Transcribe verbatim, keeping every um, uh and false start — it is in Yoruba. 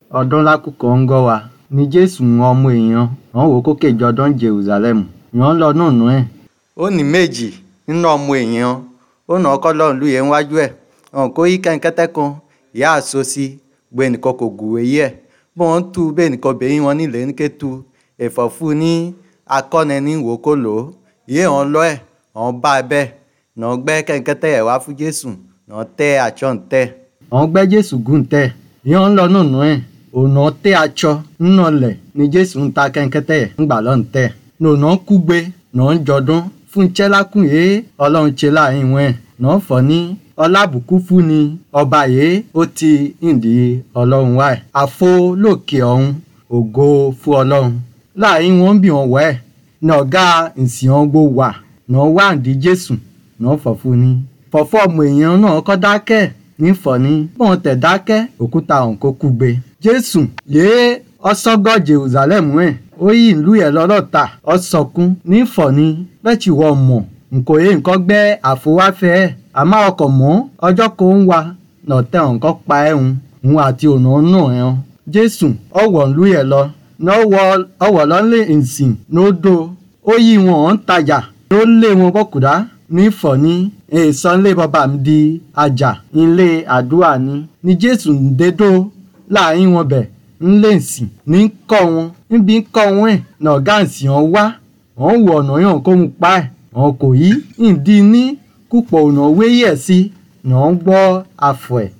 Ọdún lákòókò ń gọ́ wa ni Jésù ń ọmọ èèyàn wọ́n wò kókè jọdún Jerusalem yàn lọ nùnú ẹ̀. Ó ní méjì nínú ọmọ èèyàn ó nà ọkọ lọ́run lùyẹ̀ níwájú ẹ̀ ọ̀n kó yí kẹ́ńkẹ́tẹ́ kan ìyá àṣọ sí gbé nìkan kò gùwé yí ẹ̀ bó wọ́n tú bẹ́ẹ̀ nìkan bẹ́yìn wọn nílé ní ké tu ìfọ̀fù ní akọ́nẹ ní wò kó lò ó yé hàn lọ́ ẹ̀ hàn bá ẹ bẹ́ẹ̀ nà gbẹ́ kẹ́ńkẹ́tẹ́ ẹ̀ wá fún Jésù nà tẹ́ àtsọ́ ń tẹ́. Hàn gbẹ́ Jésù gùn tẹ́ yàn lọ nùnú ẹ̀ ònà tẹ́ atsọ nínú ọlẹ̀ ni Jésù ń ta kẹ́ńkẹ́tẹ́ ẹ̀ ńgbà lọ́n tẹ́ nònà kúgbe nà ń jọdún fún iṣẹ́ lákùn yé Ọlọ́run ṣe láàrin wọn ẹ̀ nà fọ́ ní ọlábùkú fún ni ọba yé ó ti ìdí Ọlọ́run wá ẹ̀ àfo lókè ọ̀run ògo fún Ọlọ́run láàrin wọn bí wọn wọ̀ ẹ̀ nà ọ̀gá ìsìn ọgbó wà nà wá ǹdí Jésù nà fọ̀ fún ni fọ̀fọ́ ọmọ èèyàn náà kọ́ dákẹ́ ní fọ̀ ní bọ́n tẹ̀ dákẹ́ òkúta ọ̀hún kó kúgbe Jésù yé ọsọgọ Jerusalem ẹ̀ ó yí ìlú ẹ̀ lọ́lọ́ta ọsọkún ní fọ̀ ní bẹ́ẹ̀tì wọ mọ̀ nkò yé nǹkan gbẹ́ àfọwáfẹ́ ẹ̀ àmọ́ ọkọ̀ mọ́ ọjọ́ kó ń wa nọ̀tẹ̀ ọ̀nkọ́ pa ẹ̀hún òun àti ọ̀nà náà ẹ̀hún Jésù ọwọ̀ ìlú ẹ̀ lọ ọwọ̀ lọ́lé ìsìn lódò ó yí wọn ọ̀ ń tajà ló lé wọn bọ́kùdá ní fọ̀ ní èso ńlé bàbá mi di àjà ilé àdúrà ni ni Jésù ń dédó láàrin wọn bẹ̀ ńlé ìsìn ní kọ́ wọn níbi kọ́ wọn ẹ̀ nà ọ̀gá ìsìn wọn wá wọn wọ ọ̀nà yàn kó mu pa ẹ̀ wọn kò yí ìdí ní kúpọ̀ ọ̀nà wéyẹ̀ sí nà ń gbọ́ àfọ̀ ẹ̀